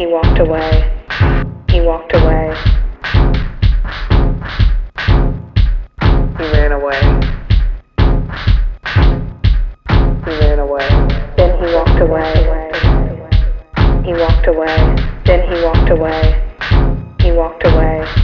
he walked away. He walked away. He ran away. He ran away. Then he walked away. He walked away. Then he walked away. He walked away.